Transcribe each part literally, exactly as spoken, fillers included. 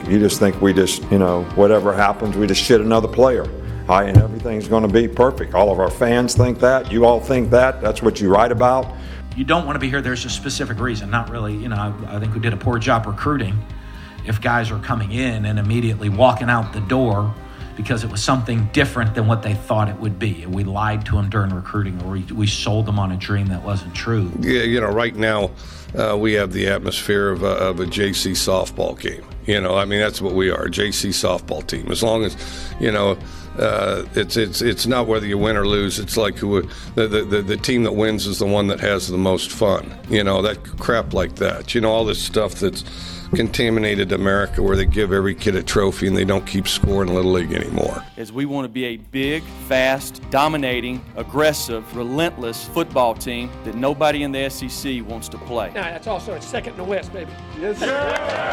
You just think we just, you know, whatever happens, we just shit another player. Hi, and everything's going to be perfect. All of our fans think that. You all think that. That's what you write about. You don't want to be here. There's a specific reason. Not really, you know, I, I think we did a poor job recruiting if guys are coming in and immediately walking out the door because it was something different than what they thought it would be. We lied to them during recruiting, or we, we sold them on a dream that wasn't true. Yeah, you know, right now uh, we have the atmosphere of a, of a J C softball game. You know, I mean, that's what we are, a J C softball team. As long as, you know, uh, it's it's it's not whether you win or lose. It's like who the, the the team that wins is the one that has the most fun. You know, that crap like that. You know, all this stuff that's contaminated America, where they give every kid a trophy and they don't keep scoring Little League anymore. As we want to be a big, fast, dominating, aggressive, relentless football team that nobody in the S E C wants to play. Now, that's also a second in the West, baby. Yes, sir.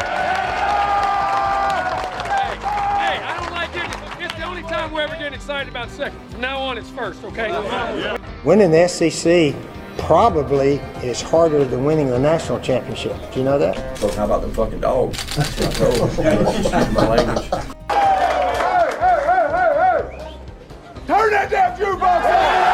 Hey, hey, I don't like it. It's the only time we're ever getting excited about second. From now on, it's first, okay? Yeah. Winning the S E C probably is harder than winning the national championship. Do you know that? Well, how about them fucking dogs? My language. Hey, hey, hey, hey, hey! Turn that damn jukebox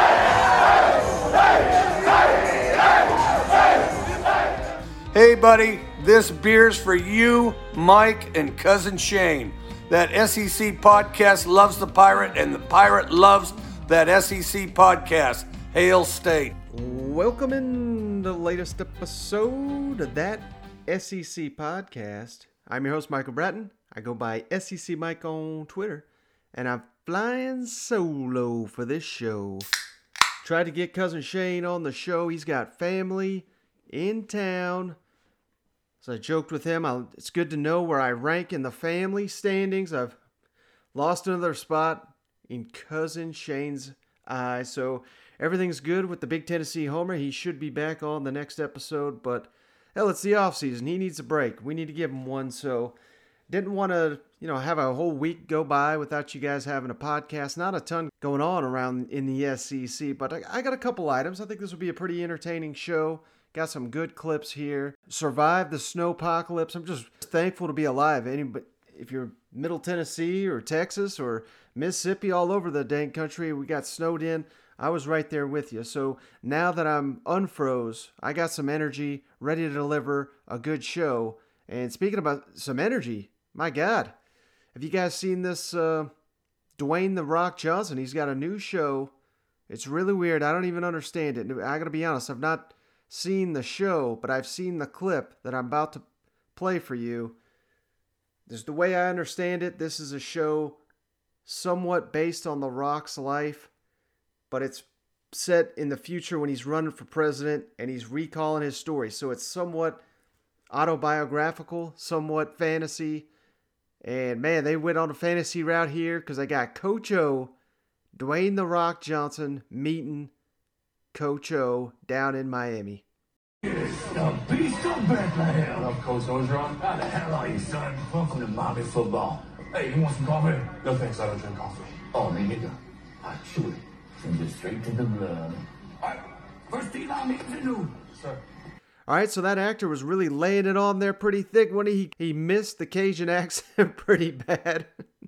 on! Hey, buddy, this beer's for you, Mike, and Cousin Shane. That S E C podcast loves the Pirate, and the Pirate loves that S E C podcast. Hail State. Welcome in the latest episode of that S E C podcast. I'm your host, Michael Bratton. I go by S E C Mike on Twitter, and I'm flying solo for this show. Tried to get Cousin Shane on the show. He's got family in town. So I joked with him. I'll, it's good to know where I rank in the family standings. I've lost another spot in Cousin Shane's eyes. So everything's good with the Big Tennessee Homer. He should be back on the next episode, but hell, it's the off season. He needs a break. We need to give him one. So didn't want to, you know, have a whole week go by without you guys having a podcast. Not a ton going on around in the S E C, but I, I got a couple items. I think this will be a pretty entertaining show. Got some good clips here. Survived the snowpocalypse. I'm just thankful to be alive. Anybody, if you're Middle Tennessee or Texas or Mississippi, all over the dang country, we got snowed in. I was right there with you. So now that I'm unfroze, I got some energy, ready to deliver a good show. And speaking about some energy, my God, have you guys seen this uh, Dwayne The Rock Johnson? He's got a new show. It's really weird. I don't even understand it. I got to be honest, I've not seen the show, but I've seen the clip that I'm about to play for you. This is the way I understand it. This is a show somewhat based on The Rock's life, but it's set in the future when he's running for president and he's recalling his story. So it's somewhat autobiographical, somewhat fantasy. And man, they went on a fantasy route here because I got Coach O, Dwayne The Rock Johnson, meeting Coach O down in Miami. It's the Beast of Bethlehem. What up, Coach Orgeron? How the hell are you, son? Welcome to Miami football. Hey, you want some coffee? No thanks, I don't drink coffee. Oh, me neither. I chew it. Send it straight to the blood. All right, first thing I need to do. Sir. All right, so that actor was really laying it on there pretty thick when he, he missed the Cajun accent pretty bad.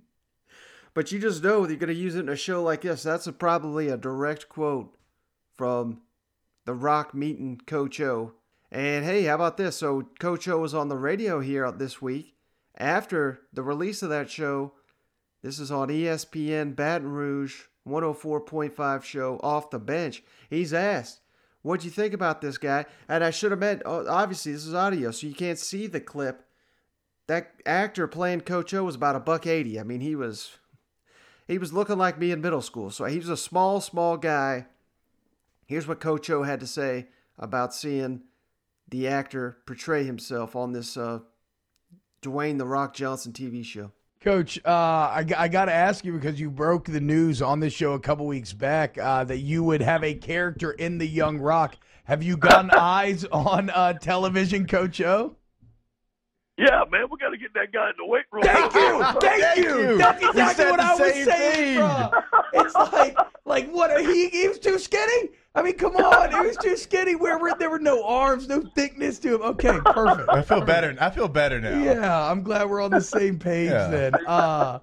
But you just know you're going to use it in a show like this. That's a, probably a direct quote from The Rock meeting Coach O. And hey, how about this? So Coach O was on the radio here this week. After the release of that show, this is on E S P N Baton Rouge one oh four point five show, Off the Bench. He's asked, what'd you think about this guy? And I should have meant, obviously this is audio, so you can't see the clip. That actor playing Coach O was about a buck eighty. I mean, he was, he was looking like me in middle school. So he was a small, small guy. Here's what Coach O had to say about seeing the actor portray himself on this uh, Dwayne The Rock Johnson T V show. Coach, uh, I, I got to ask you, because you broke the news on this show a couple weeks back uh, that you would have a character in The Young Rock. Have you gotten eyes on uh, television, Coach O? Yeah, man, we got to get that guy in the weight room. Thank you, thank you. That's exactly what I was same saying. thing. Bro. It's like, like what? He, he was too skinny. I mean, come on, he was too skinny. Where were there were no arms, no thickness to him. Okay, perfect. I feel better. I feel better now. Yeah, I'm glad we're on the same page Yeah. then. Uh,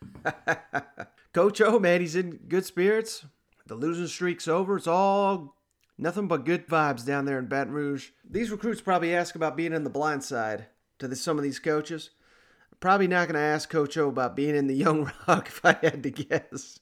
Coach O, man, he's in good spirits. The losing streak's over. It's all nothing but good vibes down there in Baton Rouge. These recruits probably ask about being in the blind side to the, some of these coaches. Probably not going to ask Coach O about being in the Young Rock if I had to guess.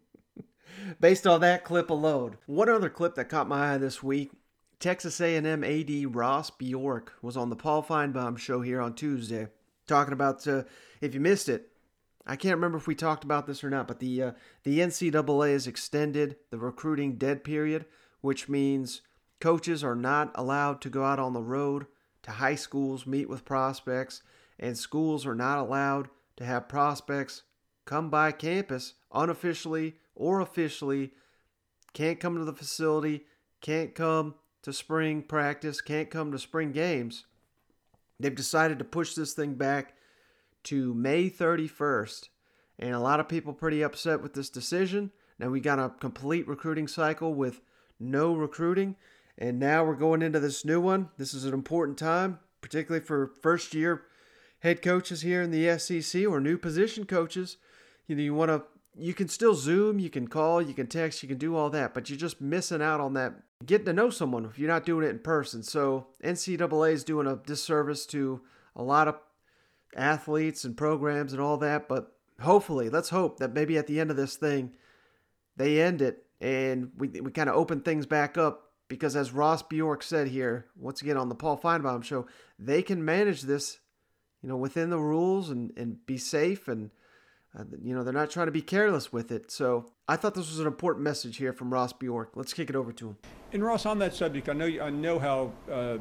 Based on that clip alone. One other clip that caught my eye this week, Texas A and M A D Ross Bjork was on the Paul Feinbaum show here on Tuesday, talking about, uh, if you missed it, I can't remember if we talked about this or not, but the uh, the N C double A has extended the recruiting dead period, which means coaches are not allowed to go out on the road to high schools, meet with prospects, and schools are not allowed to have prospects come by campus unofficially or officially, can't come to the facility, can't come to spring practice, can't come to spring games. They've decided to push this thing back to May thirty-first, and a lot of people pretty upset with this decision. Now we got a complete recruiting cycle with no recruiting, and now we're going into this new one. This is an important time, particularly for first-year head coaches here in the S E C or new position coaches. You know, you want to, you can still Zoom, you can call, you can text, you can do all that, but you're just missing out on that, getting to know someone if you're not doing it in person. So N C double A is doing a disservice to a lot of athletes and programs and all that, but hopefully, let's hope that maybe at the end of this thing, they end it and we we kind of open things back up, because as Ross Bjork said here, once again on the Paul Feinbaum show, they can manage this, you know, within the rules and, and be safe, and uh, you know, they're not trying to be careless with it. So I thought this was an important message here from Ross Bjork. Let's kick it over to him. And Ross, on that subject, I know I know how uh,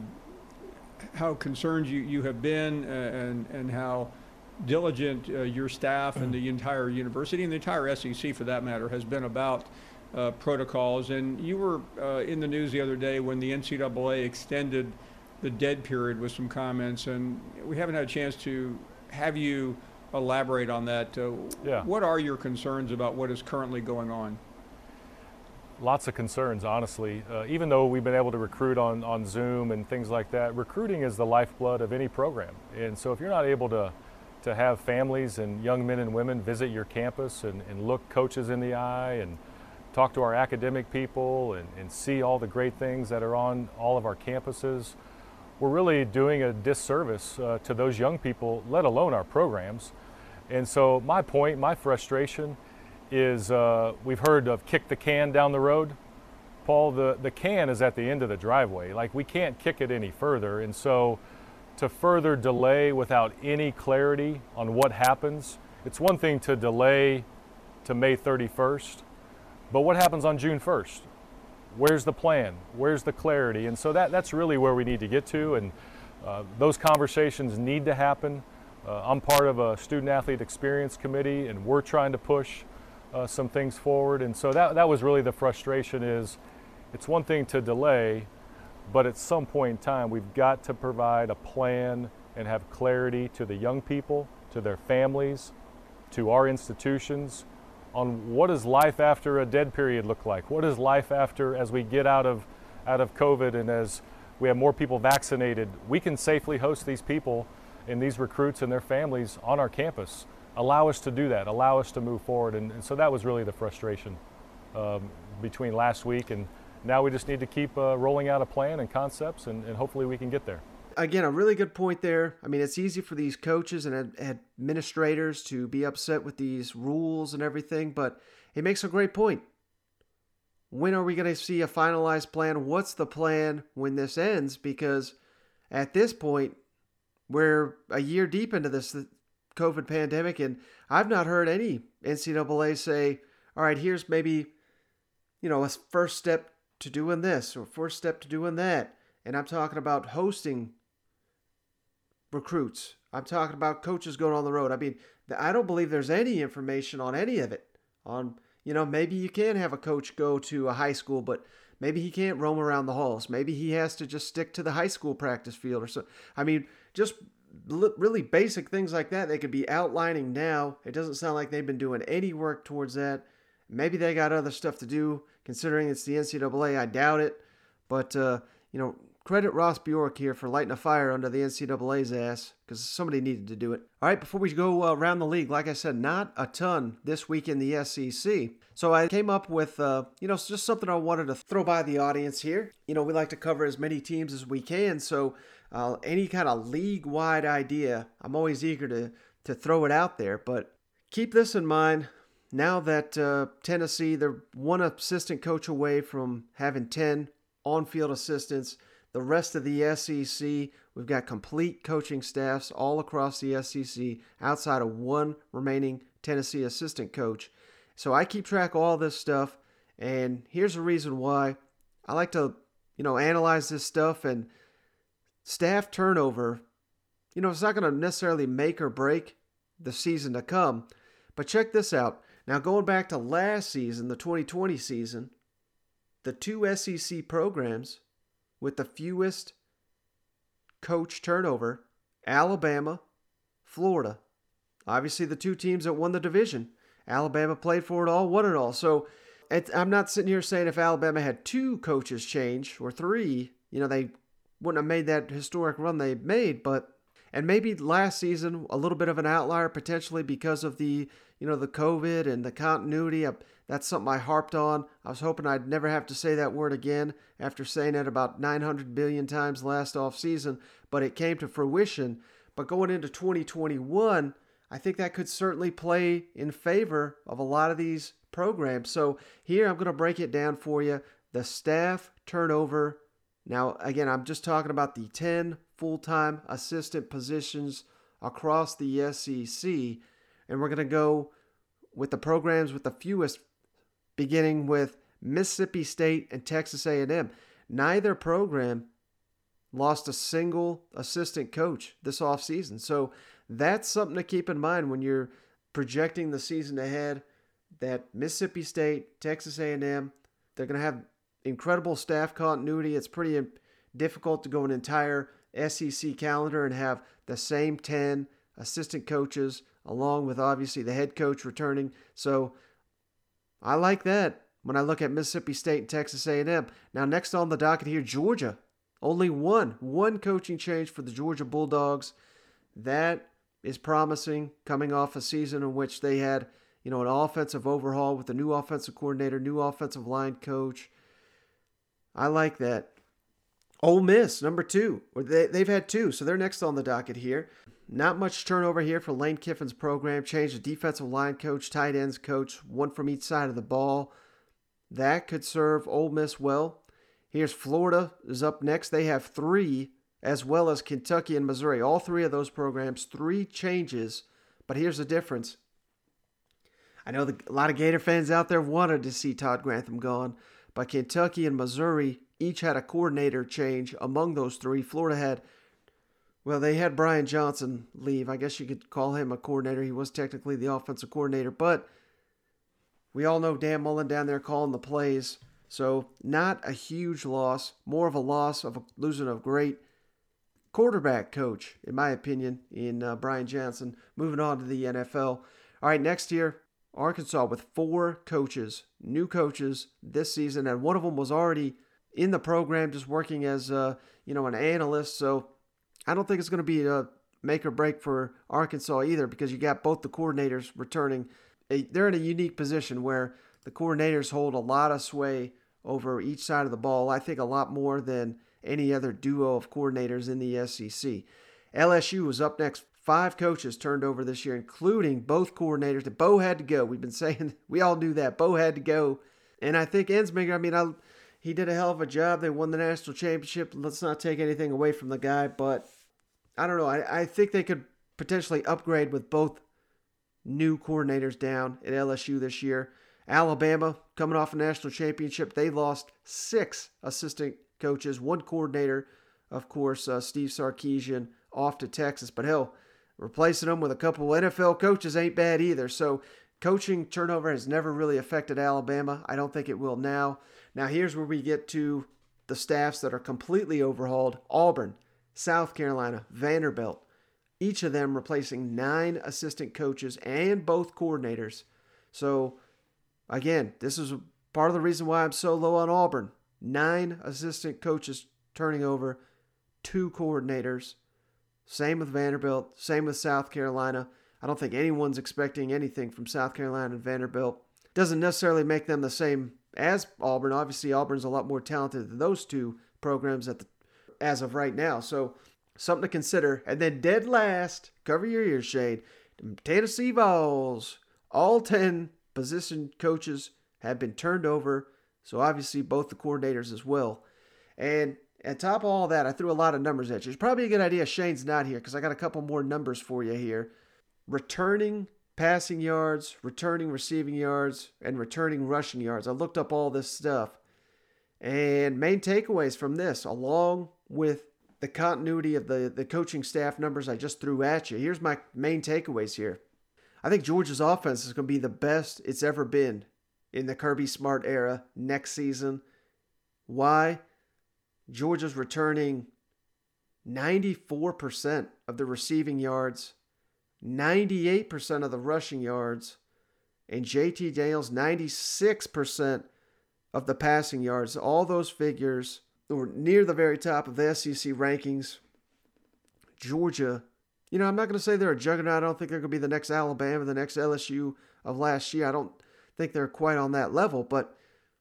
how concerned you, you have been, uh, and and how diligent uh, your staff and the entire university and the entire S E C, for that matter, has been about uh, protocols. And you were uh, in the news the other day when the N C double A extended the dead period with some comments, and we haven't had a chance to have you elaborate on that. Uh, yeah. What are your concerns about what is currently going on? Lots of concerns, honestly. Uh, even though we've been able to recruit on, on Zoom and things like that, recruiting is the lifeblood of any program. And so if you're not able to, to have families and young men and women visit your campus and, and look coaches in the eye and talk to our academic people and, and see all the great things that are on all of our campuses, we're really doing a disservice uh, to those young people, let alone our programs. And so my point, my frustration is uh, we've heard of kick the can down the road. Paul, the, the can is at the end of the driveway. Like, we can't kick it any further. And so to further delay without any clarity on what happens, it's one thing to delay to May thirty-first, but what happens on June first? Where's the plan? Where's the clarity? And so that, that's really where we need to get to, and uh, those conversations need to happen. Uh, I'm part of a student athlete experience committee, and we're trying to push uh, some things forward. And so that, that was really the frustration. Is it's one thing to delay, but at some point in time, we've got to provide a plan and have clarity to the young people, to their families, to our institutions, on what does life after a dead period look like? What does life after, as we get out of out of COVID and as we have more people vaccinated, we can safely host these people and these recruits and their families on our campus. Allow us to do that, allow us to move forward. And, and so that was really the frustration um, between last week, and now we just need to keep uh, rolling out a plan and concepts, and, and hopefully we can get there. Again, a really good point there. I mean, it's easy for these coaches and ad- administrators to be upset with these rules and everything, but he makes a great point. When are we going to see a finalized plan? What's the plan when this ends? Because at this point, we're a year deep into this COVID pandemic, and I've not heard any N C double A say, all right, here's maybe, you know, a first step to doing this or first step to doing that. And I'm talking about hosting recruits. I'm talking about coaches going on the road. I mean, I don't believe there's any information on any of it. On, you know, maybe you can have a coach go to a high school, but maybe he can't roam around the halls. Maybe he has to just stick to the high school practice field or so. I mean, just really basic things like that they could be outlining now. It doesn't sound like they've been doing any work towards that. Maybe they got other stuff to do, considering it's the N C double A. I doubt it. But, uh, you know, credit Ross Bjork here for lighting a fire under the N C double A's ass, because somebody needed to do it. All right, before we go uh, around the league, like I said, not a ton this week in the S E C. So I came up with, uh, you know, just something I wanted to throw by the audience here. You know, we like to cover as many teams as we can, so uh, any kind of league-wide idea, I'm always eager to, to throw it out there. But keep this in mind. Now that uh, Tennessee, they're one assistant coach away from having ten on-field assistants. The rest of the S E C, we've got complete coaching staffs all across the S E C outside of one remaining Tennessee assistant coach. So I keep track of all this stuff, and here's the reason why. I like to, you know, analyze this stuff, and staff turnover, you know, it's not going to necessarily make or break the season to come. But check this out. Now, going back to last season, the twenty twenty season, the two S E C programs with the fewest coach turnover, Alabama, Florida. Obviously, the two teams that won the division. Alabama played for it all, won it all. So it, I'm not sitting here saying if Alabama had two coaches change or three, you know, they wouldn't have made that historic run they made. But and maybe last season a little bit of an outlier potentially because of the, you know, the COVID and the continuity. I, that's something I harped on. I was hoping I'd never have to say that word again after saying it about nine hundred billion times last offseason, but it came to fruition. But going into twenty twenty-one, I think that could certainly play in favor of a lot of these programs. So here I'm going to break it down for you. The staff turnover. Now, again, I'm just talking about the ten full-time assistant positions across the S E C. And we're going to go with the programs with the fewest, beginning with Mississippi State and Texas A and M. Neither program lost a single assistant coach this offseason. So that's something to keep in mind when you're projecting the season ahead, that Mississippi State, Texas A and M, they're going to have incredible staff continuity. It's pretty difficult to go an entire S E C calendar and have the same ten assistant coaches along with obviously the head coach returning. So I like that when I look at Mississippi State and Texas A and M. Now next on the docket here, Georgia. Only one. One coaching change for the Georgia Bulldogs. That is promising, coming off a season in which they had, you know, an offensive overhaul with a new offensive coordinator, new offensive line coach. I like that. Ole Miss, number two. They, they've had two, so they're next on the docket here. Not much turnover here for Lane Kiffin's program. Changed the defensive line coach, tight ends coach, one from each side of the ball. That could serve Ole Miss well. Here's Florida is up next. They have three, as well as Kentucky and Missouri. All three of those programs, three changes. But here's the difference. I know the, a lot of Gator fans out there wanted to see Todd Grantham gone, but Kentucky and Missouri each had a coordinator change among those three. Florida had, well, they had Brian Johnson leave. I guess you could call him a coordinator. He was technically the offensive coordinator, but we all know Dan Mullen down there calling the plays. So not a huge loss, more of a loss of a, losing a great quarterback coach, in my opinion, in uh, Brian Johnson, moving on to the N F L. All right, next year, Arkansas with four coaches, new coaches this season, and one of them was already in the program just working as uh, you know, an analyst. So I don't think it's going to be a make or break for Arkansas either, because you got both the coordinators returning. They're in a unique position where the coordinators hold a lot of sway over each side of the ball. I think a lot more than any other duo of coordinators in the S E C. L S U was up next. Five coaches turned over this year, including both coordinators. That Bo had to go. We've been saying, we all knew that. Bo had to go. And I think Ensminger, I mean, I, he did a hell of a job. They won the national championship. Let's not take anything away from the guy. But I don't know. I, I think they could potentially upgrade with both new coordinators down at L S U this year. Alabama, coming off a national championship, they lost six assistant coaches, one coordinator, of course, uh, Steve Sarkisian, off to Texas. But hell, replacing them with a couple N F L coaches ain't bad either. So coaching turnover has never really affected Alabama. I don't think it will now. Now here's where we get to the staffs that are completely overhauled. Auburn, South Carolina, Vanderbilt, each of them replacing nine assistant coaches and both coordinators. So, again, this is part of the reason why I'm so low on Auburn. Nine assistant coaches turning over, two coordinators. Same with Vanderbilt, same with South Carolina. I don't think anyone's expecting anything from South Carolina and Vanderbilt. Doesn't necessarily make them the same as Auburn. Obviously, Auburn's a lot more talented than those two programs at the, as of right now. So, something to consider. And then dead last, cover your ears, Shade, Tennessee Vols. All ten position coaches have been turned over. So, obviously, both the coordinators as well. And on top of all that, I threw a lot of numbers at you. It's probably a good idea Shane's not here because I got a couple more numbers for you here. Returning passing yards, returning receiving yards, and returning rushing yards. I looked up all this stuff. And main takeaways from this, along with the continuity of the, the coaching staff numbers I just threw at you. Here's my main takeaways here. I think Georgia's offense is going to be the best it's ever been in the Kirby Smart era next season. Why? Georgia's returning ninety-four percent of the receiving yards, ninety-eight percent of the rushing yards, and J T Daniels ninety-six percent of the passing yards. All those figures were near the very top of the S E C rankings. Georgia, you know, I'm not going to say they're a juggernaut. I don't think they're going to be the next Alabama, the next L S U of last year. I don't think they're quite on that level, but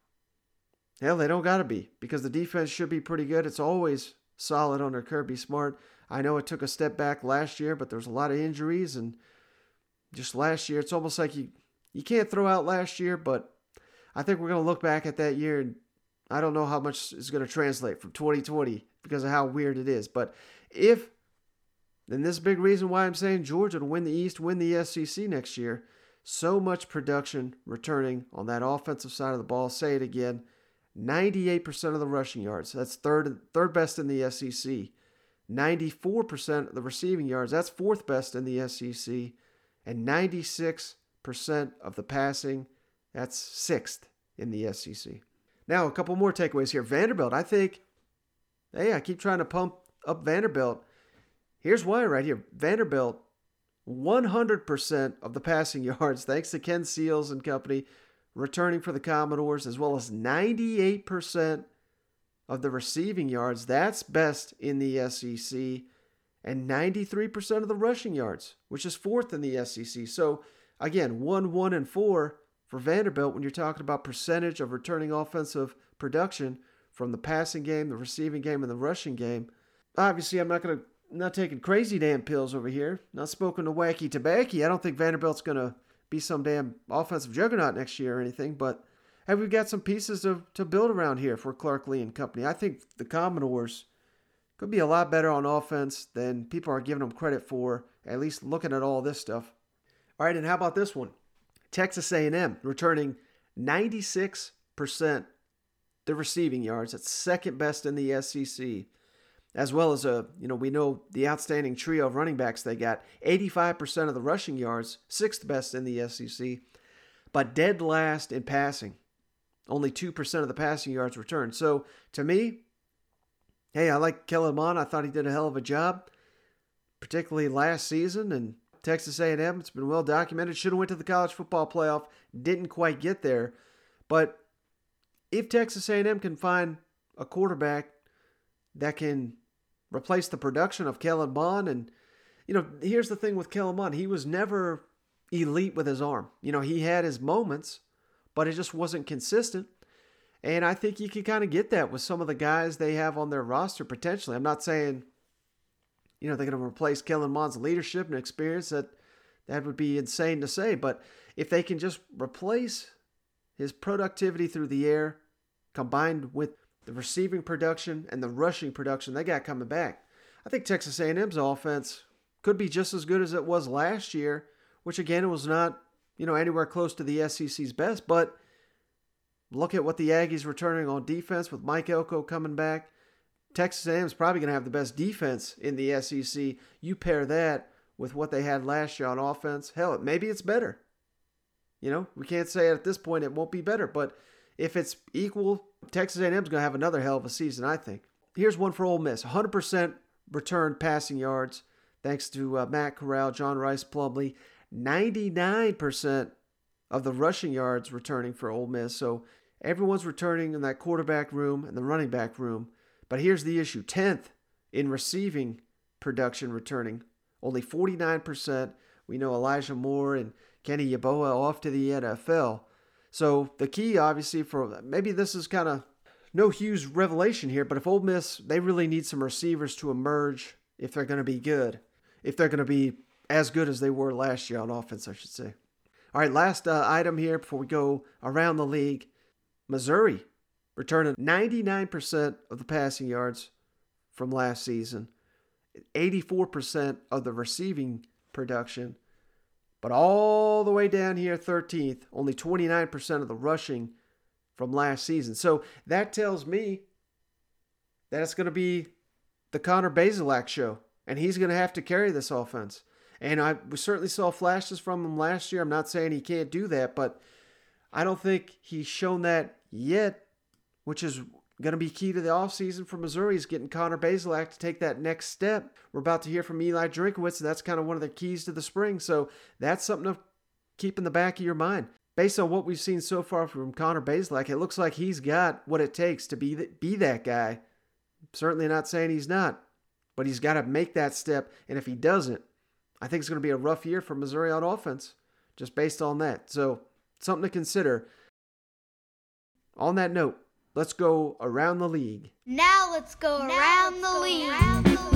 hell, they don't got to be because the defense should be pretty good. It's always solid under Kirby Smart. I know it took a step back last year, but there was a lot of injuries, and just last year, it's almost like you, you can't throw out last year, but I think we're going to look back at that year, and I don't know how much is going to translate from twenty twenty because of how weird it is. But if, and this is a big reason why I'm saying Georgia to win the East, win the S E C next year, so much production returning on that offensive side of the ball. Say it again. ninety-eight percent of the rushing yards. That's third third best in the S E C. ninety-four percent of the receiving yards. That's fourth best in the S E C. And ninety-six percent of the passing. That's sixth in the S E C. Now, a couple more takeaways here. Vanderbilt, I think, hey, I keep trying to pump up Vanderbilt. Here's why right here. Vanderbilt, one hundred percent of the passing yards, thanks to Ken Seals and company, returning for the Commodores, as well as ninety-eight percent of the receiving yards. That's best in the S E C. And ninety-three percent of the rushing yards, which is fourth in the S E C. So, again, one, one, and four for Vanderbilt when you're talking about percentage of returning offensive production from the passing game, the receiving game, and the rushing game. Obviously, I'm not going to not taking crazy damn pills over here. Not smoking the wacky tobacco. I don't think Vanderbilt's going to be some damn offensive juggernaut next year or anything, but have we got some pieces to, to build around here for Clark Lee and company? I think the Commodores could be a lot better on offense than people are giving them credit for, at least looking at all this stuff. All right, and how about this one? Texas A and M returning ninety-six percent the receiving yards. That's second best in the S E C. As well as, a, you know, we know the outstanding trio of running backs they got. eighty-five percent of the rushing yards, sixth best in the S E C. But dead last in passing. Only two percent of the passing yards returned. So, to me, hey, I like Kellen Mond. I thought he did a hell of a job, particularly last season. And Texas A and M, it's been well documented, should have went to the college football playoff, didn't quite get there. But if Texas A and M can find a quarterback that can replace the production of Kellen Mond, and, you know, here's the thing with Kellen Mond, he was never elite with his arm. You know, he had his moments, but it just wasn't consistent. And I think you can kind of get that with some of the guys they have on their roster potentially. I'm not saying, you know, they're going to replace Kellen Mond's leadership and experience. That that would be insane to say. But if they can just replace his productivity through the air combined with the receiving production and the rushing production they got coming back, I think Texas A and M's offense could be just as good as it was last year, which again was not, you know, anywhere close to the S E C's best. But look at what the Aggies returning on defense with Mike Elko coming back. Texas A and M is probably going to have the best defense in the S E C. You pair that with what they had last year on offense, hell, maybe it's better. You know, we can't say at this point it won't be better, but if it's equal, Texas A and M is going to have another hell of a season, I think. Here's one for Ole Miss. one hundred percent returned passing yards. thanks to uh, Matt Corral, John Rice Plumlee, ninety-nine percent of the rushing yards returning for Ole Miss. So everyone's returning in that quarterback room and the running back room. But here's the issue. tenth in receiving production returning. Only forty-nine percent. We know Elijah Moore and Kenny Yeboah off to the N F L. So the key, obviously, for maybe this is kind of no huge revelation here, but if Ole Miss, they really need some receivers to emerge if they're going to be good. If they're going to be as good as they were last year on offense, I should say. All right, last uh, item here before we go around the league. Missouri returning ninety-nine percent of the passing yards from last season, eighty-four percent of the receiving production, but all the way down here, thirteenth, only twenty-nine percent of the rushing from last season. So that tells me that it's going to be the Connor Bazelak show, and he's going to have to carry this offense. And I we certainly saw flashes from him last year. I'm not saying he can't do that, but I don't think he's shown that yet, which is going to be key to the offseason for Missouri, is getting Connor Bazelak to take that next step. We're about to hear from Eli Drinkwitz, and that's kind of one of the keys to the spring. So that's something to keep in the back of your mind. Based on what we've seen so far from Connor Bazelak, it looks like he's got what it takes to be, the, be that guy. Certainly not saying he's not, but he's got to make that step. And if he doesn't, I think it's going to be a rough year for Missouri on offense, just based on that. So something to consider. On that note, let's go around the league. Now let's go now around, let's the go around the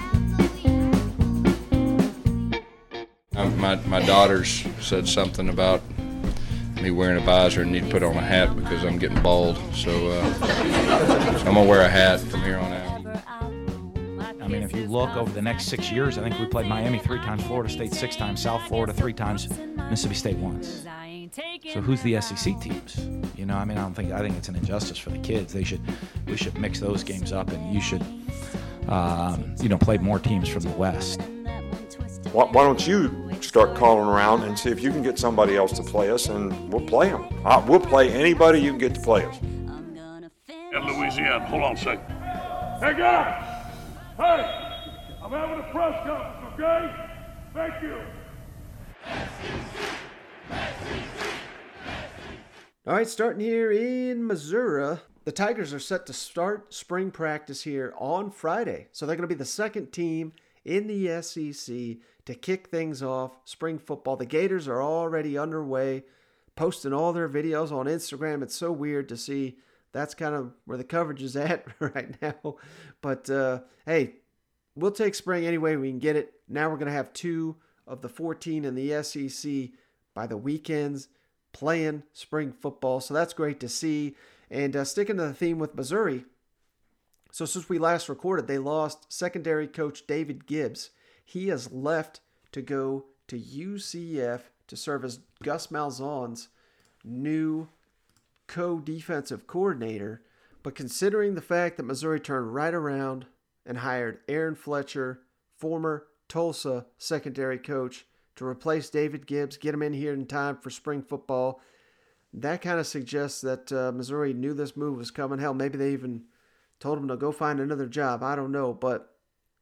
league. Uh, my, my daughters said something about me wearing a visor and need to put on a hat because I'm getting bald. So, uh, so I'm going to wear a hat from here on out. I mean, if you look over the next six years, I think we played Miami three times, Florida State six times, South Florida three times, Mississippi State once. So who's the S E C teams? You know, I mean, I don't think I think it's an injustice for the kids. They should, we should mix those games up, and you should, um, you know, play more teams from the West. Why, why don't you start calling around and see if you can get somebody else to play us, and we'll play them. Uh, we'll play anybody you can get to play us. At Louisiana, hold on a second. Hey guys! Hey! I'm having a press conference, okay? Thank you. All right, starting here in Missouri, the Tigers are set to start spring practice here on Friday. So they're going to be the second team in the S E C to kick things off spring football. The Gators are already underway, posting all their videos on Instagram. It's so weird to see. That's kind of where the coverage is at right now. But, uh, hey, we'll take spring any way we can get it. Now we're going to have two of the fourteen in the S E C by the weekends playing spring football. So that's great to see. And uh, sticking to the theme with Missouri, so since we last recorded, they lost secondary coach David Gibbs. He has left to go to U C F to serve as Gus Malzahn's new co-defensive coordinator. But considering the fact that Missouri turned right around and hired Aaron Fletcher, former Tulsa secondary coach, to replace David Gibbs, get him in here in time for spring football, that kind of suggests that uh, Missouri knew this move was coming. Hell, maybe they even told him to go find another job. I don't know, but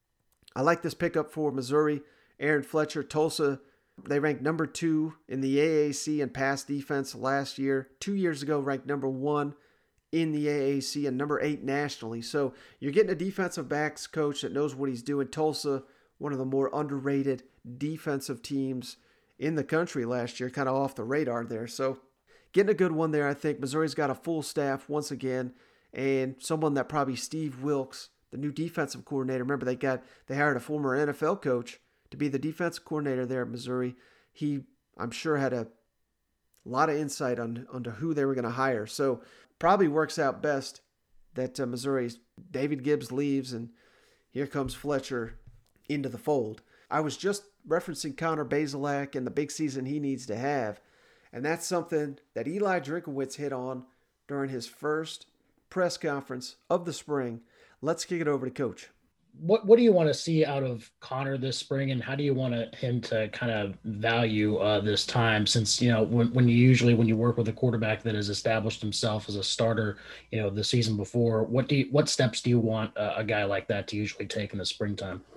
I like this pickup for Missouri. Aaron Fletcher, Tulsa, they ranked number two in the A A C in pass defense last year. Two years ago, ranked number one in the A A C and number eight nationally. So you're getting a defensive backs coach that knows what he's doing. Tulsa, one of the more underrated defensive teams in the country last year, kind of off the radar there. So getting a good one there, I think. Missouri's got a full staff once again, and someone that probably Steve Wilks, the new defensive coordinator. Remember, they got they hired a former N F L coach to be the defensive coordinator there at Missouri. He, I'm sure, had a lot of insight on onto who they were going to hire. So probably works out best that uh, Missouri's David Gibbs leaves, and here comes Fletcher into the fold. I was just referencing Connor Bazelak and the big season he needs to have, and that's something that Eli Drinkwitz hit on during his first press conference of the spring. Let's kick it over to Coach. What what do you want to see out of Connor this spring, and how do you want to, him to kind of value uh, this time? Since, you know, when, when you usually when you work with a quarterback that has established himself as a starter, you know, the season before, what do you, what steps do you want uh, a guy like that to usually take in the springtime?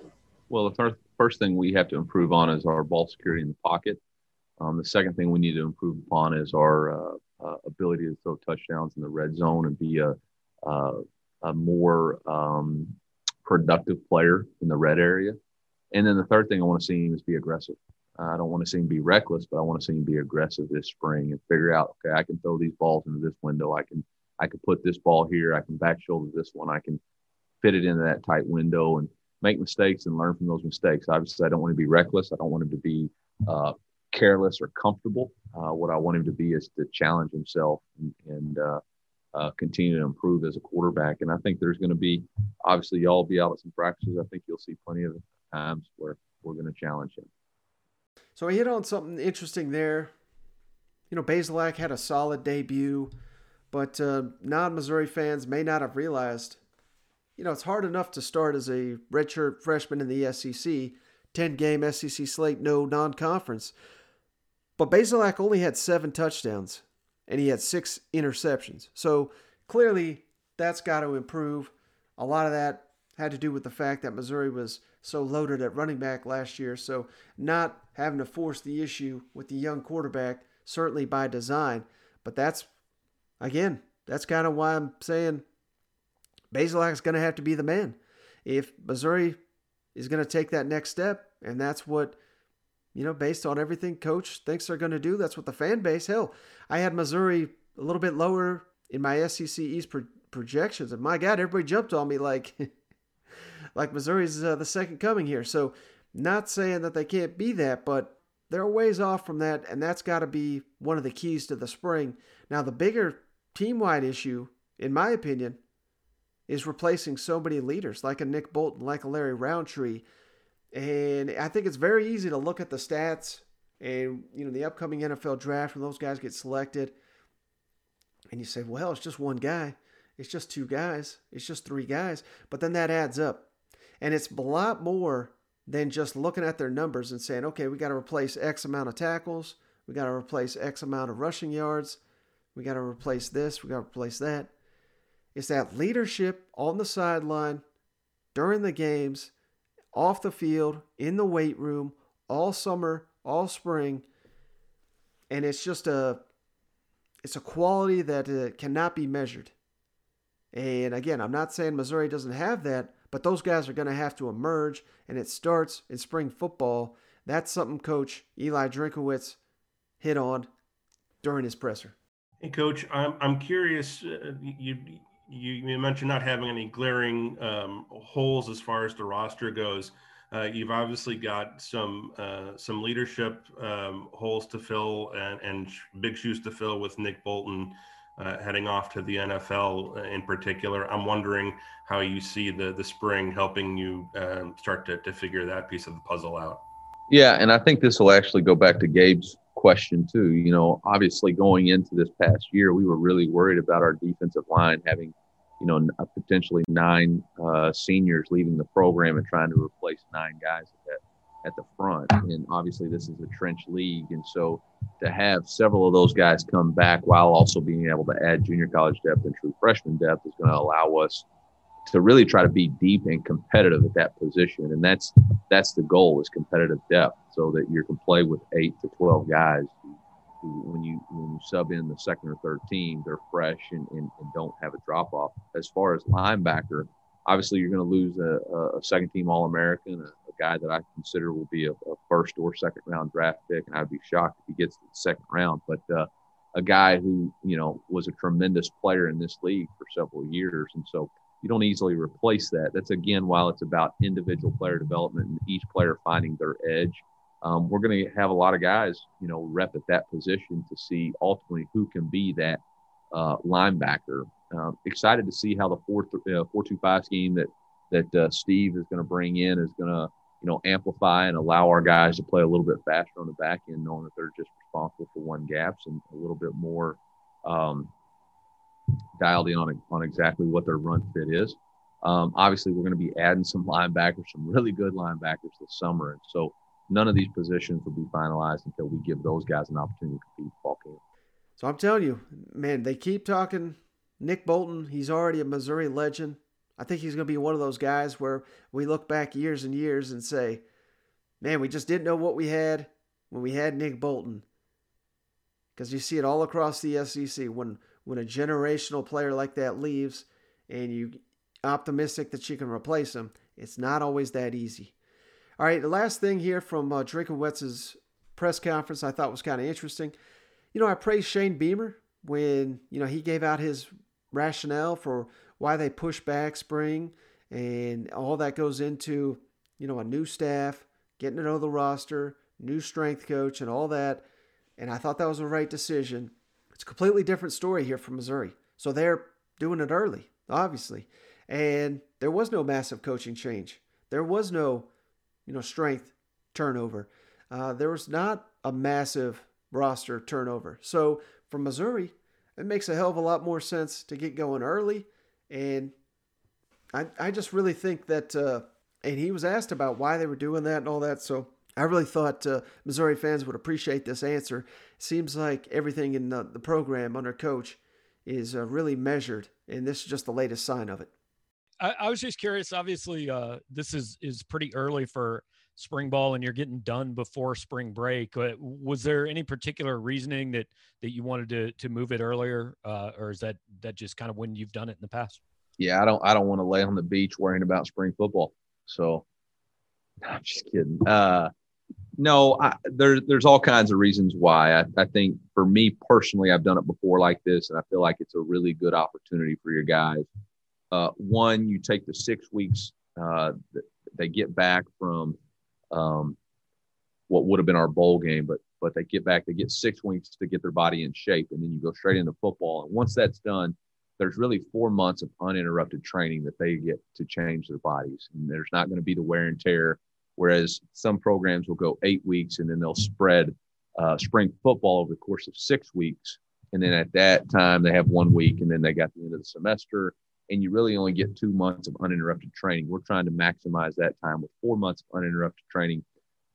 Well, the first, first thing we have to improve on is our ball security in the pocket. Um, the second thing we need to improve upon is our uh, uh, ability to throw touchdowns in the red zone and be a, a, a more um, productive player in the red area. And then the third thing I want to see him is be aggressive. Uh, I don't want to see him be reckless, but I want to see him be aggressive this spring and figure out, okay, I can throw these balls into this window. I can I can put this ball here. I can back shoulder this one. I can fit it into that tight window and make mistakes and learn from those mistakes. Obviously, I don't want to be reckless. I don't want him to be uh, careless or comfortable. Uh, what I want him to be is to challenge himself and, and uh, uh, continue to improve as a quarterback. And I think there's going to be, obviously, y'all will be out at some practices. I think you'll see plenty of times where we're going to challenge him. So I hit on something interesting there. You know, Bazelak had a solid debut, but uh, non-Missouri fans may not have realized, you know, it's hard enough to start as a redshirt freshman in the S E C, ten-game S E C slate, no non-conference. But Bazelak only had seven touchdowns, and he had six interceptions. So clearly that's got to improve. A lot of that had to do with the fact that Missouri was so loaded at running back last year. So not having to force the issue with the young quarterback, certainly by design. But that's, again, that's kind of why I'm saying Bazelak's going to have to be the man. If Missouri is going to take that next step, and that's what, you know, based on everything Coach thinks they're going to do, that's what the fan base, hell, I had Missouri a little bit lower in my S E C East pro- projections, and my God, everybody jumped on me like, like Missouri's uh, the second coming here. So not saying that they can't be that, but they're a ways off from that, and that's got to be one of the keys to the spring. Now, the bigger team-wide issue, in my opinion, is replacing so many leaders like a Nick Bolton, like a Larry Roundtree. And I think it's very easy to look at the stats and, you know, the upcoming N F L draft when those guys get selected. And you say, well, it's just one guy. It's just two guys. It's just three guys. But then that adds up. And it's a lot more than just looking at their numbers and saying, okay, we got to replace X amount of tackles. We got to replace X amount of rushing yards. We got to replace this. We got to replace that. It's that leadership on the sideline, during the games, off the field, in the weight room, all summer, all spring. And it's just a, it's a quality that uh, cannot be measured. And again, I'm not saying Missouri doesn't have that, but those guys are going to have to emerge, and it starts in spring football. That's something Coach Eli Drinkwitz hit on during his presser. Hey, Coach, I'm I'm curious. Uh, you, you you mentioned not having any glaring um, holes as far as the roster goes. Uh, you've obviously got some uh, some leadership um, holes to fill and, and big shoes to fill with Nick Bolton uh, heading off to the N F L in particular. I'm wondering how you see the the spring helping you um, start to, to figure that piece of the puzzle out. Yeah, and I think this will actually go back to Gabe's question too. You know, obviously going into this past year, we were really worried about our defensive line having, you know, potentially nine uh, seniors leaving the program and trying to replace nine guys at, at the front. And obviously this is a trench league. And so to have several of those guys come back while also being able to add junior college depth and true freshman depth is going to allow us to really try to be deep and competitive at that position. And that's that's the goal, is competitive depth, so that you can play with eight to twelve guys who, who when you when you sub in the second or third team, they're fresh and, and, and don't have a drop-off. As far as linebacker, obviously you're going to lose a, a second-team All-American, a, a guy that I consider will be a, a first or second-round draft pick, and I'd be shocked if he gets to the second round. But uh, a guy who, you know, was a tremendous player in this league for several years, and so you don't easily replace that. That's, again, while it's about individual player development and each player finding their edge, um, we're going to have a lot of guys, you know, rep at that position to see ultimately who can be that uh, linebacker. Um, excited to see how the four uh, four two five scheme that that uh, Steve is going to bring in is going to, you know, amplify and allow our guys to play a little bit faster on the back end, knowing that they're just responsible for one gaps and a little bit more um, dialed in on, on exactly what their run fit is. Um, obviously, we're going to be adding some linebackers, some really good linebackers this summer. And so none of these positions will be finalized until we give those guys an opportunity to compete fall camp. So I'm telling you, man, they keep talking Nick Bolton. He's already a Missouri legend, I think he's going to be one of those guys where we look back years and years and say, man, we just didn't know what we had when we had Nick Bolton. Because you see it all across the S E C. When, when a generational player like that leaves and you're optimistic that you can replace him, it's not always that easy. All right, the last thing here from uh, Drinkwitz' press conference I thought was kind of interesting. You know, I praised Shane Beamer when, you know, he gave out his rationale for why they push back spring and all that goes into, you know, a new staff, getting to know the roster, new strength coach and all that. And I thought that was the right decision. It's a completely different story here from Missouri. So they're doing it early, obviously. And there was no massive coaching change. There was no, you know, strength turnover. Uh, there was not a massive roster turnover. So for Missouri, it makes a hell of a lot more sense to get going early. And I I just really think that, uh, and he was asked about why they were doing that and all that. So I really thought uh, Missouri fans would appreciate this answer. Seems like everything in the, the program under coach is uh, really measured, and this is just the latest sign of it. I, I was just curious. Obviously, uh, this is is pretty early for spring ball, and you're getting done before spring break. Uh, was there any particular reasoning that that you wanted to to move it earlier, uh, or is that that just kind of when you've done it in the past? Yeah, I don't I don't want to lay on the beach worrying about spring football. So, no, I'm just kidding. Uh, no, I, there, there's all kinds of reasons why. I, I think for me personally, I've done it before like this, and I feel like it's a really good opportunity for your guys. Uh, one, you take the six weeks uh, that they get back from um, what would have been our bowl game, but but they get back, they get six weeks to get their body in shape, and then you go straight into football. And once that's done, there's really four months of uninterrupted training that they get to change their bodies. And there's not going to be the wear and tear, whereas some programs will go eight weeks and then they'll spread uh, spring football over the course of six weeks. And then at that time, they have one week, and then they got the end of the semester. And you really only get two months of uninterrupted training. We're trying to maximize that time with four months of uninterrupted training.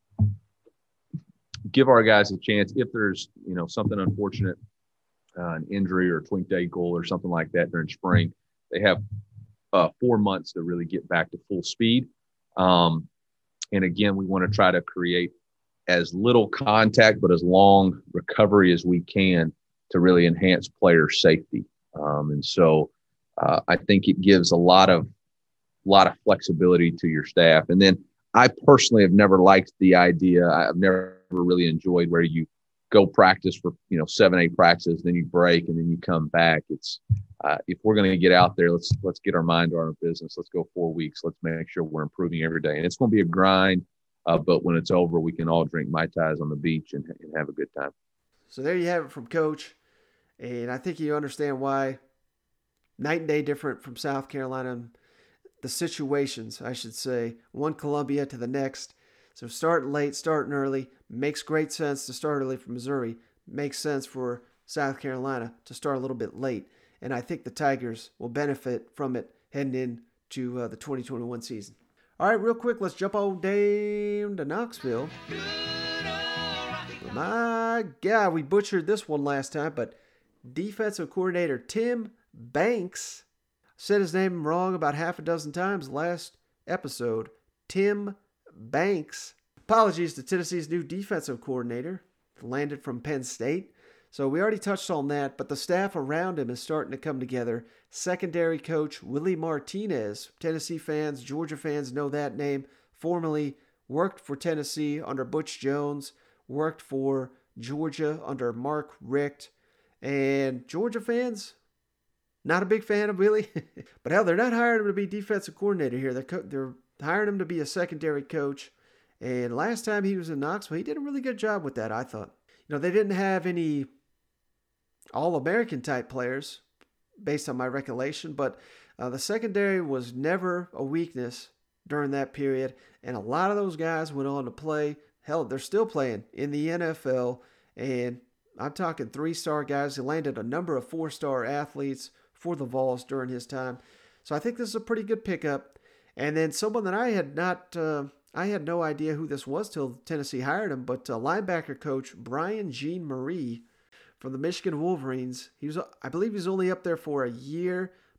Give our guys a chance if there's, you know, something unfortunate, uh, an injury or a tweaked ankle or something like that during spring. They have uh, four months to really get back to full speed. Um, and again, we want to try to create as little contact but as long recovery as we can to really enhance player safety. Um, and so uh, I think it gives a lot of lot of flexibility to your staff. And then I personally have never liked the idea. I've never really enjoyed where you go practice for, you know, seven, eight practices, then you break and then you come back. It's uh, if we're going to get out there, let's let's get our mind on our business. Let's go four weeks. Let's make sure we're improving every day. And it's going to be a grind, uh, but when it's over, we can all drink Mai Tais on the beach and, and have a good time. So there you have it from Coach. And I think you understand why night and day different from South Carolina. The situations, I should say, one Columbia to the next. So starting late, starting early, makes great sense to start early for Missouri. Makes sense for South Carolina to start a little bit late. And I think the Tigers will benefit from it heading into uh, the twenty twenty-one season. All right, real quick, let's jump on down to Knoxville. My God, we butchered this one last time, but defensive coordinator Tim Banks, said his name wrong about half a dozen times last episode. Tim Banks. Apologies to Tennessee's new defensive coordinator, landed from Penn State. So we already touched on that, but the staff around him is starting to come together. Secondary coach Willie Martinez. Tennessee fans, Georgia fans know that name. Formerly worked for Tennessee under Butch Jones, worked for Georgia under Mark Richt. And Georgia fans, not a big fan of Willie. But hell, they're not hiring him to be defensive coordinator here. They're, co- they're hiring him to be a secondary coach. And last time he was in Knoxville, he did a really good job with that, I thought. You know, they didn't have any All-American type players, based on my recollection, but uh, the secondary was never a weakness during that period. And a lot of those guys went on to play. Hell, they're still playing in the N F L. And I'm talking three-star guys. He landed a number of four-star athletes for the Vols during his time. So I think this is a pretty good pickup. And then someone that I had not, uh, I had no idea who this was till Tennessee hired him, but uh, linebacker coach Brian Jean-Marie from the Michigan Wolverines. He was, I believe he's only up there for a year,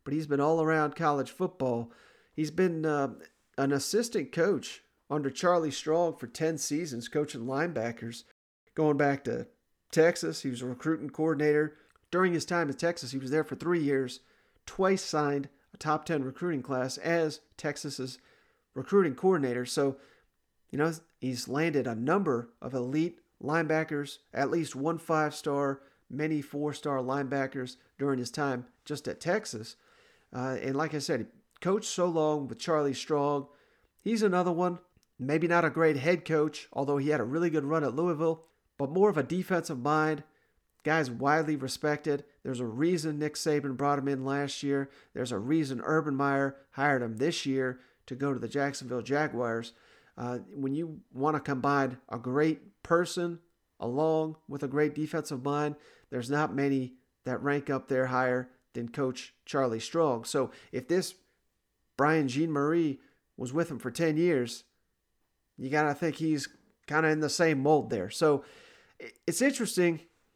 but he's been all around college football. He's been uh, an assistant coach under Charlie Strong for ten seasons, coaching linebackers. Going back to Texas, he was a recruiting coordinator. During his time in Texas, he was there for three years, twice signed a top ten recruiting class as Texas's recruiting coordinator. So, you know, he's landed a number of elite linebackers, at least one five-star, many four-star linebackers during his time just at Texas. Uh, and like I said, he coached so long with Charlie Strong. He's another one. Maybe not a great head coach, although he had a really good run at Louisville, but more of a defensive mind. Guy's widely respected. There's a reason Nick Saban brought him in last year. There's a reason Urban Meyer hired him this year to go to the Jacksonville Jaguars. Uh, when you want to combine a great person along with a great defensive mind, there's not many that rank up there higher than Coach Charlie Strong. So if this Brian Jean-Marie was with him for ten years, you got to think he's kind of in the same mold there. So it's interesting.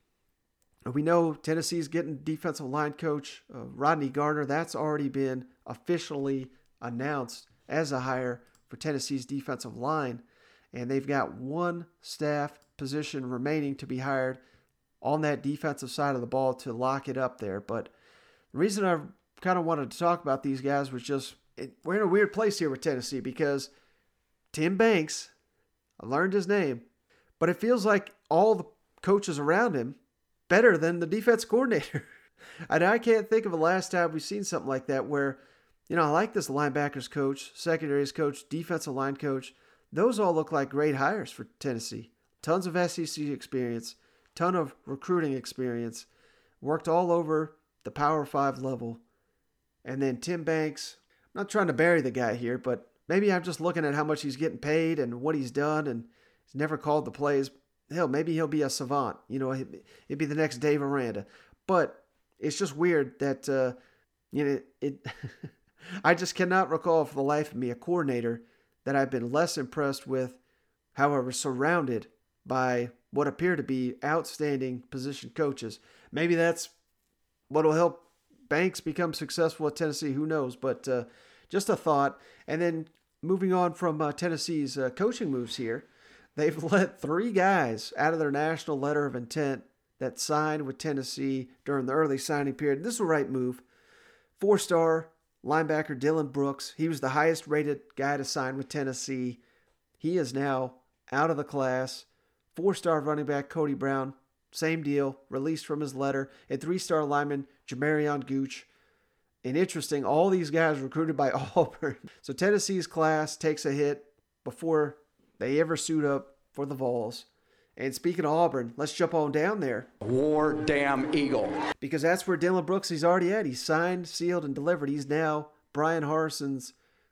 We know Tennessee's getting defensive line coach uh, Rodney Garner. That's already been officially announced as a hire for Tennessee's defensive line. And they've got one staff position remaining to be hired on that defensive side of the ball to lock it up there. But the reason I kind of wanted to talk about these guys was just, it, we're in a weird place here with Tennessee because Tim Banks, I learned his name, but it feels like all the coaches around him better than the defense coordinator. And I can't think of the last time we've seen something like that where, you know, I like this linebackers coach, secondaries coach, defensive line coach. Those all look like great hires for Tennessee. Tons of S E C experience, ton of recruiting experience, worked all over the Power Five level. And then Tim Banks, I'm not trying to bury the guy here, but maybe I'm just looking at how much he's getting paid and what he's done, and he's never called the plays. Hell, maybe he'll be a savant. You know, it'd be the next Dave Aranda. But it's just weird that, uh, you know, it. I just cannot recall for the life of me a coordinator that I've been less impressed with, however, surrounded by what appear to be outstanding position coaches. Maybe that's what will help Banks become successful at Tennessee. Who knows? But uh, just a thought. And then moving on from uh, Tennessee's uh, coaching moves here, they've let three guys out of their national letter of intent that signed with Tennessee during the early signing period. This is the right move. Four-star linebacker Dylan Brooks. He was the highest rated guy to sign with Tennessee. He is now out of the class. Four-star running back Cody Brown. Same deal. Released from his letter. And three-star lineman Jamarion Gooch. And interesting, all these guys recruited by Auburn. So Tennessee's class takes a hit before they ever suit up for the Vols. And speaking of Auburn, let's jump on down there. War damn Eagle. Because that's where Dylan Brooks, he's already at. He's signed, sealed, and delivered. He's now Brian Harsin's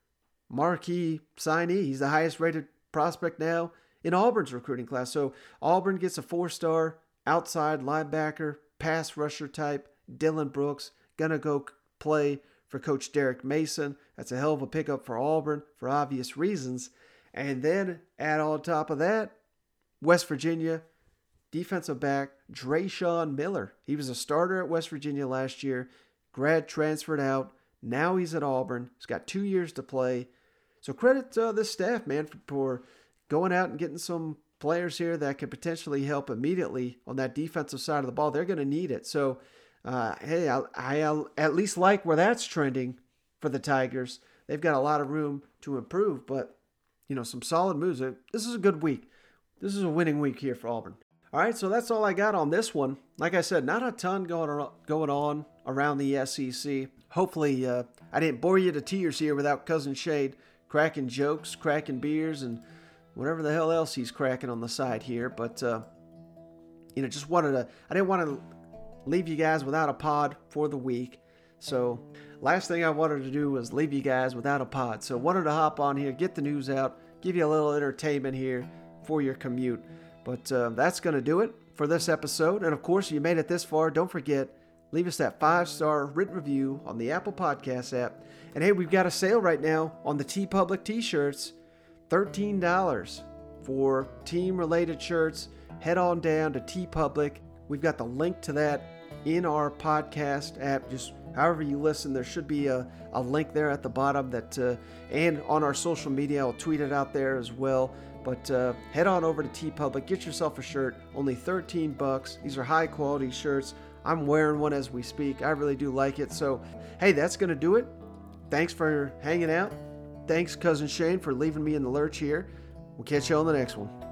marquee signee. He's the highest rated prospect now in Auburn's recruiting class. So Auburn gets a four-star outside linebacker, pass rusher type, Dylan Brooks, gonna go play for Coach Derek Mason. That's a hell of a pickup for Auburn for obvious reasons. And then add on top of that, West Virginia defensive back Drayshawn Miller. He was a starter at West Virginia last year, grad transferred out. Now he's at Auburn. He's got two years to play. So credit uh, this staff, man, for, for going out and getting some players here that could potentially help immediately on that defensive side of the ball. They're going to need it. So, uh, hey, I, I at least like where that's trending for the Tigers. They've got a lot of room to improve, but, you know, some solid moves. This is a good week. This is a winning week here for Auburn. All right, so that's all I got on this one. Like I said, not a ton going on, going on around the S E C. Hopefully, uh, I didn't bore you to tears here without Cousin Shade cracking jokes, cracking beers, and whatever the hell else he's cracking on the side here. But, uh, you know, just wanted to, I didn't want to leave you guys without a pod for the week. So last thing I wanted to do was leave you guys without a pod. So wanted to hop on here, get the news out, give you a little entertainment here for your commute. But uh, that's going to do it for this episode. And of course, if you made it this far, don't forget, leave us that five-star written review on the Apple Podcast app. And hey, we've got a sale right now on the TeePublic t-shirts. thirteen dollars for team-related shirts. Head on down to TeePublic. We've got the link to that in our podcast app. Just however you listen. There should be a, a link there at the bottom that, uh, and on our social media, I'll tweet it out there as well. But uh, head on over to TeePublic, get yourself a shirt, only thirteen bucks. These are high quality shirts. I'm wearing one as we speak. I really do like it. So, hey, that's going to do it. Thanks for hanging out. Thanks, Cousin Shane, for leaving me in the lurch here. We'll catch you on the next one.